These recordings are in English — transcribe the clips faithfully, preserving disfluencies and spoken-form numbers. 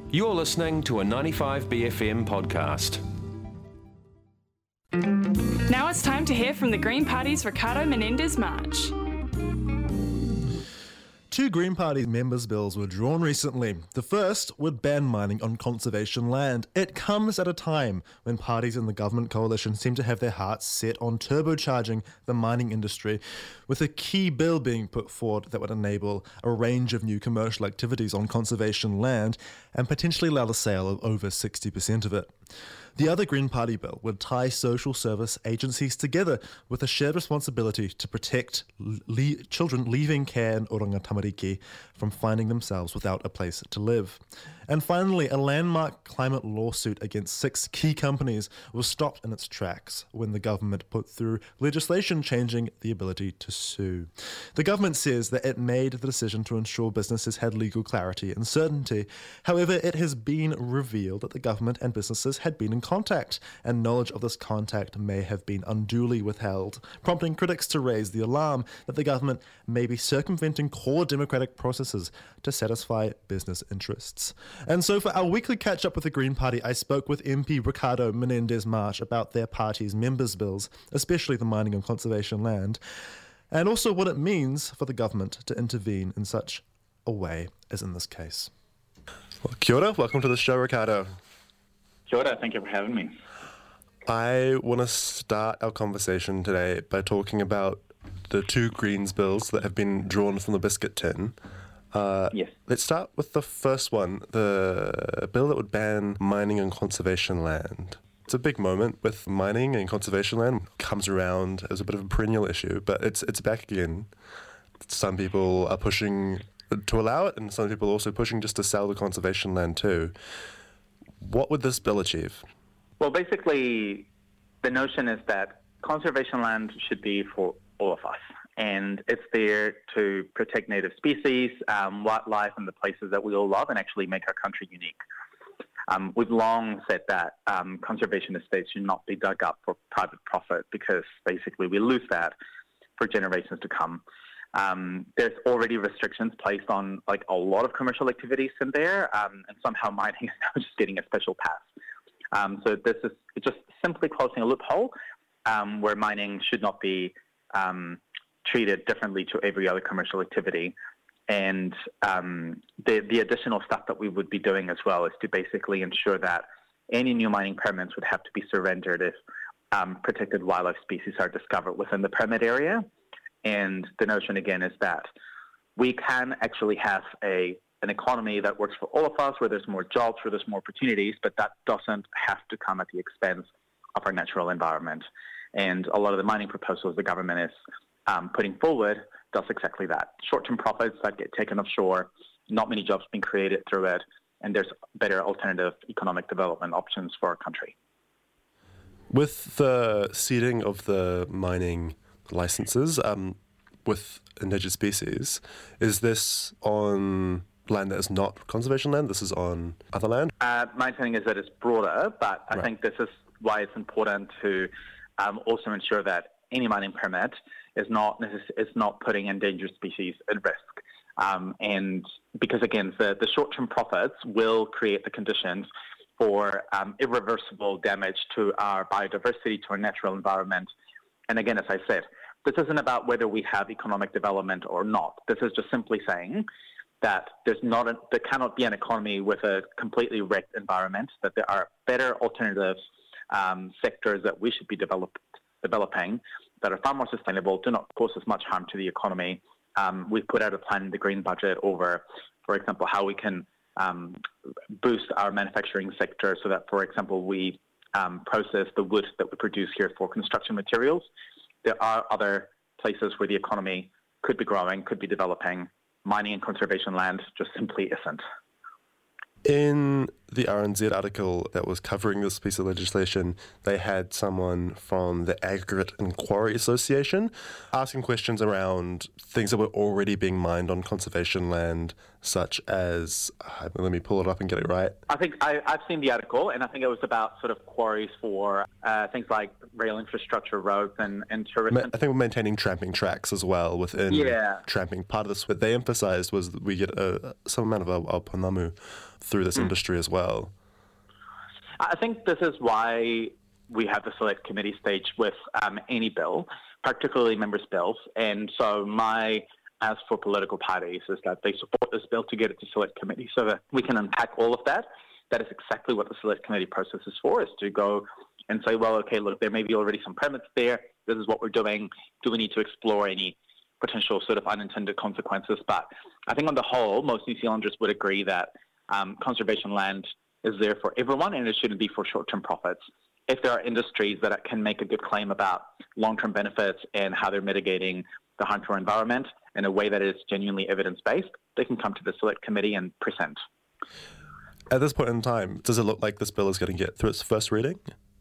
You're listening to a ninety-five B F M podcast. Now it's time to hear from the Green Party's Ricardo Menendez March. Two Green Party members' bills were drawn recently. The first would ban mining on conservation land. It comes at a time when parties in the government coalition seem to have their hearts set on turbocharging the mining industry, with a key bill being put forward that would enable a range of new commercial activities on conservation land and potentially allow the sale of over sixty percent of it. The other Green Party bill would tie social service agencies together with a shared responsibility to protect le- children leaving care in Oranga Tamariki from finding themselves without a place to live. And finally, a landmark climate lawsuit against six key companies was stopped in its tracks when the government put through legislation changing the ability to sue. The government says that it made the decision to ensure businesses had legal clarity and certainty. However, it has been revealed that the government and businesses had been in contact, and knowledge of this contact may have been unduly withheld, prompting critics to raise the alarm that the government may be circumventing core democratic processes to satisfy business interests. And so for our weekly catch-up with the Green Party, I spoke with M P Ricardo Menendez March about their party's members' bills, especially the mining and conservation land, and also what it means for the government to intervene in such a way as in this case. Well, kia ora, welcome to the show, Ricardo. Kia ora, thank you for having me. I want to start our conversation today by talking about the two Greens bills that have been drawn from the biscuit tin. Uh, yes. Let's start with the first one, the bill that would ban mining and conservation land. It's a big moment with mining and conservation land. It comes around as a bit of a perennial issue, but it's it's back again. Some people are pushing to allow it, and some people are also pushing just to sell the conservation land too. What would this bill achieve? Well, basically, the notion is that conservation land should be for all of us. And it's there to protect native species, um, wildlife, and the places that we all love and actually make our country unique. Um, we've long said that um, conservation estates should not be dug up for private profit because basically we lose that for generations to come. Um, there's already restrictions placed on like a lot of commercial activities in there, um, and somehow mining is now just getting a special pass. Um, so this is just simply closing a loophole um, where mining should not be um, treated differently to every other commercial activity. And um, the, the additional stuff that we would be doing as well is to basically ensure that any new mining permits would have to be surrendered if um, protected wildlife species are discovered within the permit area. And the notion again is that we can actually have a an economy that works for all of us, where there's more jobs, where there's more opportunities, but that doesn't have to come at the expense of our natural environment. And a lot of the mining proposals the government is um, putting forward does exactly that. Short-term profits that get taken offshore, not many jobs being created through it, and there's better alternative economic development options for our country. With the ceding of the mining licenses um, with endangered species, is this on land that is not conservation land? This is on other land? Uh, my understanding is that it's broader, but I right. think this is why it's important to um, also ensure that any mining permit is not necess- is not putting endangered species at risk. Um, and because, again, the, the short-term profits will create the conditions for um, irreversible damage to our biodiversity, to our natural environment. And again, as I said, this isn't about whether we have economic development or not. This is just simply saying that there's not a, there cannot be an economy with a completely wrecked environment, that there are better alternative um, sectors that we should be develop, developing that are far more sustainable, do not cause as much harm to the economy. Um, we've put out a plan in the Green Budget over, for example, how we can um, boost our manufacturing sector so that, for example, we um, process the wood that we produce here for construction materials. There are other places where the economy could be growing, could be developing. Mining and conservation land just simply isn't. In the R N Z article that was covering this piece of legislation, they had someone from the Aggregate and Quarry Association asking questions around things that were already being mined on conservation land, such as, uh, let me pull it up and get it right. I think I, I've seen the article, and I think it was about sort of quarries for uh, things like rail infrastructure, roads, and, and tourism. Ma- I think we're maintaining tramping tracks as well within yeah. tramping. Part of this, what they emphasised was that we get a, some amount of our, our pounamu through this mm. industry as well. I think this is why we have the select committee stage with um, any bill, particularly members' bills. And so my ask for political parties is that they support this bill to get it to select committee so that we can unpack all of that. That is exactly what the select committee process is for, is to go and say, well, okay, look, there may be already some permits there. This is what we're doing. Do we need to explore any potential sort of unintended consequences? But I think on the whole, most New Zealanders would agree that um, conservation land is there for everyone and it shouldn't be for short-term profits. If there are industries that can make a good claim about long-term benefits and how they're mitigating the harm to our environment in a way that is genuinely evidence-based, they can come to the select committee and present. At this point in time, does it look like this bill is going to get through its first reading?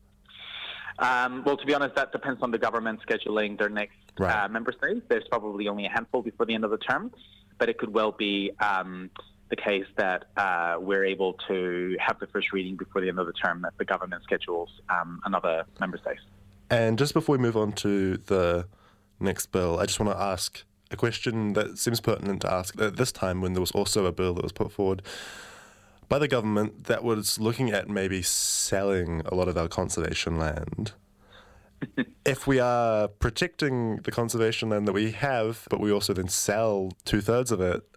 Um, well, to be honest, that depends on the government scheduling their next right. uh, member states. There's probably only a handful before the end of the term, but it could well be um, the case that uh, we're able to have the first reading before the end of the term if the government schedules um, another member state. And just before we move on to the next bill, I just want to ask a question that seems pertinent to ask at this time when there was also a bill that was put forward by the government that was looking at maybe selling a lot of our conservation land. If we are protecting the conservation land that we have, but we also then sell two-thirds of it,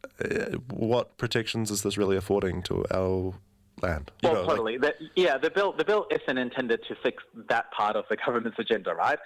what protections is this really affording to our land? You well, know, totally. Like, the, yeah, the bill the bill isn't intended to fix that part of the government's agenda, right?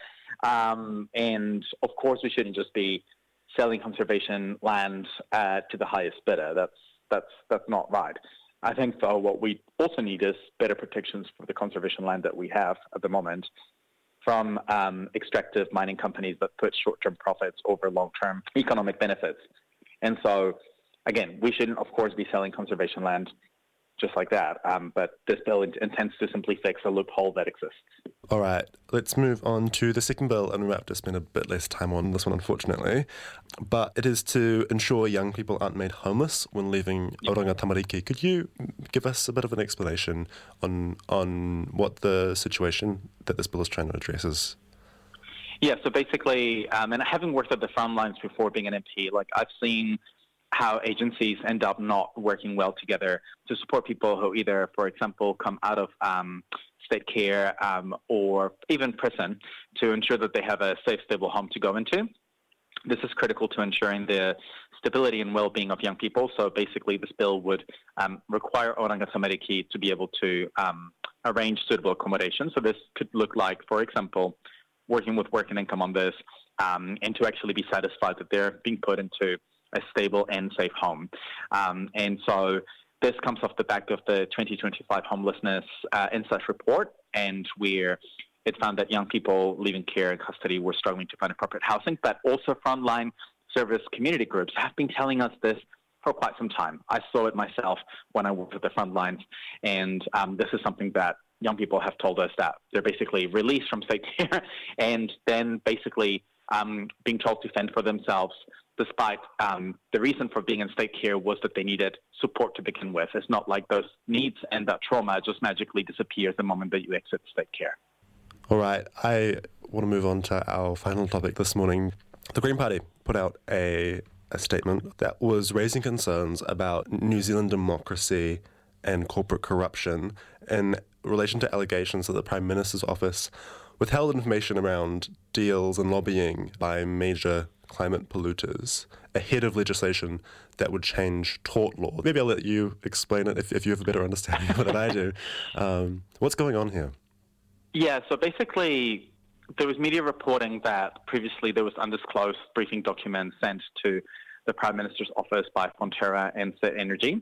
Um, and, of course, we shouldn't just be selling conservation land uh, to the highest bidder. That's that's that's not right. I think, though, what we also need is better protections for the conservation land that we have at the moment from um, extractive mining companies that put short-term profits over long-term economic benefits. And so, again, we shouldn't, of course, be selling conservation land just like that. Um, but this bill int- intends to simply fix a loophole that exists. All right, let's move on to the second bill, and we might have to spend a bit less time on this one, unfortunately. But it is to ensure young people aren't made homeless when leaving Oranga Tamariki. Could you give us a bit of an explanation on on what the situation that this bill is trying to address is? Yeah, so basically, um, and having worked at the front lines before being an M P, like I've seen how agencies end up not working well together to support people who either, for example, come out of um, state care um, or even prison to ensure that they have a safe, stable home to go into. This is critical to ensuring the stability and well-being of young people. So basically, this bill would um, require Oranga Tamariki to be able to um, arrange suitable accommodation. So this could look like, for example, working with Work and Income on this um, and to actually be satisfied that they're being put into a stable and safe home. Um, and so this comes off the back of the twenty twenty-five Homelessness uh, Insights report, and where it found that young people leaving care and custody were struggling to find appropriate housing, but also frontline service community groups have been telling us this for quite some time. I saw it myself when I worked at the front lines, and um, this is something that young people have told us, that they're basically released from state care and then basically um, being told to fend for themselves, despite um, the reason for being in state care was that they needed support to begin with. It's not like those needs and that trauma just magically disappears the moment that you exit state care. All right, I want to move on to our final topic this morning. The Green Party put out a, a statement that was raising concerns about New Zealand democracy and corporate corruption in relation to allegations that the Prime Minister's office withheld information around deals and lobbying by major climate polluters ahead of legislation that would change tort law. Maybe I'll let you explain it if, if you have a better understanding of it than I do. Um, what's going on here? Yeah, so basically there was media reporting that previously there was undisclosed briefing documents sent to the Prime Minister's office by Fonterra and Set Energy.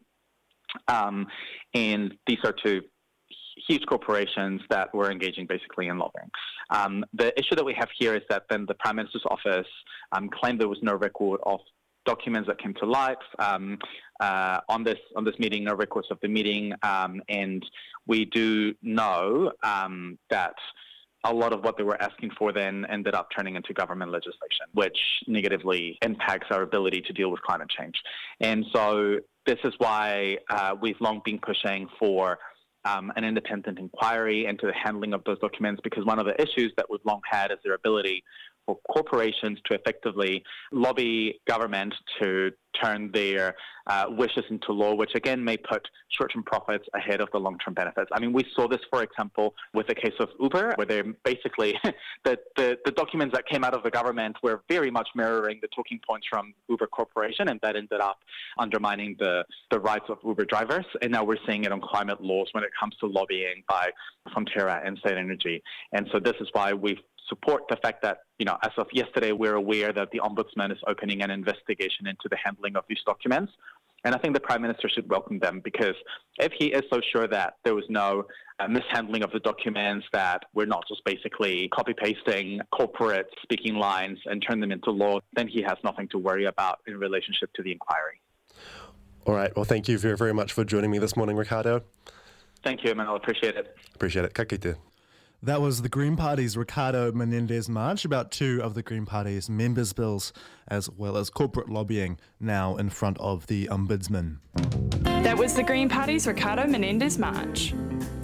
Um, and these are two huge corporations that were engaging basically in lobbying. Um, the issue that we have here is that then the Prime Minister's office um, claimed there was no record of documents that came to light um, uh, on this on this meeting, no records of the meeting, um, and we do know um, that a lot of what they were asking for then ended up turning into government legislation, which negatively impacts our ability to deal with climate change. And so this is why uh, we've long been pushing for um, an independent inquiry into the handling of those documents, because one of the issues that we've long had is their ability for corporations to effectively lobby government to turn their uh, wishes into law, which again may put short-term profits ahead of the long-term benefits. I mean, we saw this, for example, with the case of Uber, where they basically, the, the, the documents that came out of the government were very much mirroring the talking points from Uber Corporation, and that ended up undermining the, the rights of Uber drivers. And now we're seeing it on climate laws when it comes to lobbying by Fonterra and State Energy. And so this is why we've support the fact that, you know, as of yesterday, we're aware that the Ombudsman is opening an investigation into the handling of these documents. And I think the Prime Minister should welcome them, because if he is so sure that there was no uh, mishandling of the documents, that we're not just basically copy-pasting corporate speaking lines and turn them into law, then he has nothing to worry about in relationship to the inquiry. All right. Well, thank you very, very much for joining me this morning, Ricardo. Thank you, Emmanuel. Appreciate it. Appreciate it. Ka kite. That was the Green Party's Ricardo Menendez-March about two of the Green Party's members' bills, as well as corporate lobbying, now in front of the Ombudsman. That was the Green Party's Ricardo Menendez-March.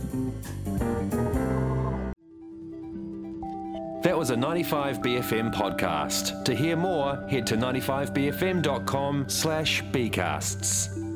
That was a ninety-five B F M podcast. To hear more, head to ninety-five b f m dot com slash b casts.